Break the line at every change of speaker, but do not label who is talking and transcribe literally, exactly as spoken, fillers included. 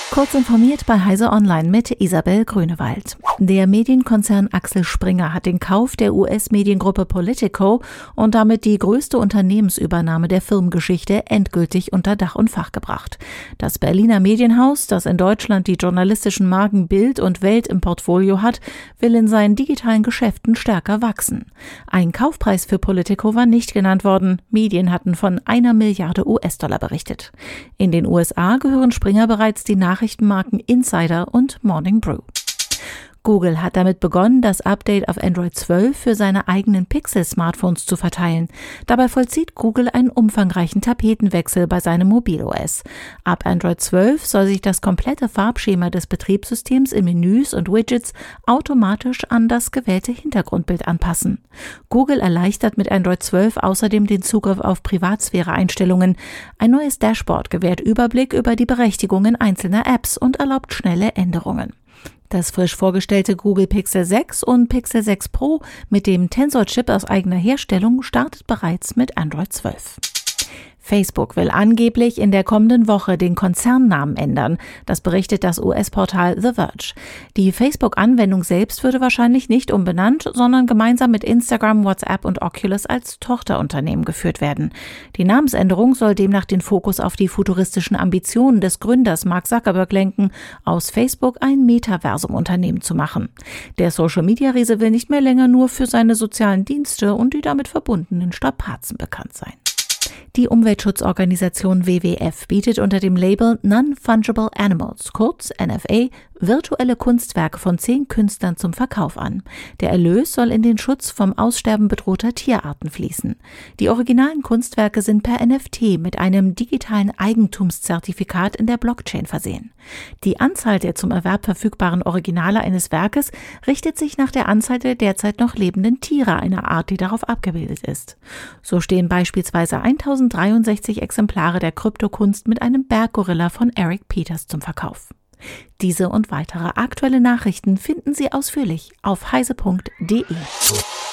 Kurz informiert bei Heise Online mit Isabel Grünewald. Der Medienkonzern Axel Springer hat den Kauf der U S-Mediengruppe Politico und damit die größte Unternehmensübernahme der Firmengeschichte endgültig unter Dach und Fach gebracht. Das Berliner Medienhaus, das in Deutschland die journalistischen Marken Bild und Welt im Portfolio hat, will in seinen digitalen Geschäften stärker wachsen. Ein Kaufpreis für Politico war nicht genannt worden. Medien hatten von einer Milliarde U S-Dollar berichtet. In den U S A gehören Springer bereits die Nachrichtenmarken Insider und Morning Brew. Google hat damit begonnen, das Update auf Android zwölf für seine eigenen Pixel-Smartphones zu verteilen. Dabei vollzieht Google einen umfangreichen Tapetenwechsel bei seinem Mobil-O S. Ab Android zwölf soll sich das komplette Farbschema des Betriebssystems in Menüs und Widgets automatisch an das gewählte Hintergrundbild anpassen. Google erleichtert mit Android zwölf außerdem den Zugriff auf Privatsphäre-Einstellungen. Ein neues Dashboard gewährt Überblick über die Berechtigungen einzelner Apps und erlaubt schnelle Änderungen. Das frisch vorgestellte Google Pixel sechs und Pixel sechs Pro mit dem Tensor-Chip aus eigener Herstellung startet bereits mit Android zwölf. Facebook will angeblich in der kommenden Woche den Konzernnamen ändern. Das berichtet das U S-Portal The Verge. Die Facebook-Anwendung selbst würde wahrscheinlich nicht umbenannt, sondern gemeinsam mit Instagram, WhatsApp und Oculus als Tochterunternehmen geführt werden. Die Namensänderung soll demnach den Fokus auf die futuristischen Ambitionen des Gründers Mark Zuckerberg lenken, aus Facebook ein Metaversum-Unternehmen zu machen. Der Social-Media-Riese will nicht mehr länger nur für seine sozialen Dienste und die damit verbundenen Strapazen bekannt sein. Die Umweltschutzorganisation W W F bietet unter dem Label Non-Fungible Animals, kurz N F A, virtuelle Kunstwerke von zehn Künstlern zum Verkauf an. Der Erlös soll in den Schutz vom Aussterben bedrohter Tierarten fließen. Die originalen Kunstwerke sind per N F T mit einem digitalen Eigentumszertifikat in der Blockchain versehen. Die Anzahl der zum Erwerb verfügbaren Originale eines Werkes richtet sich nach der Anzahl der derzeit noch lebenden Tiere einer Art, die darauf abgebildet ist. So stehen beispielsweise tausenddreiundsechzig Exemplare der Kryptokunst mit einem Berggorilla von Eric Peters zum Verkauf. Diese und weitere aktuelle Nachrichten finden Sie ausführlich auf heise punkt de.